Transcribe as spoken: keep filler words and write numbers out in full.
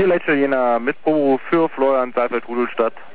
Leitstelle Jena mit Pro für Florian Saalfeld Rudolstadt.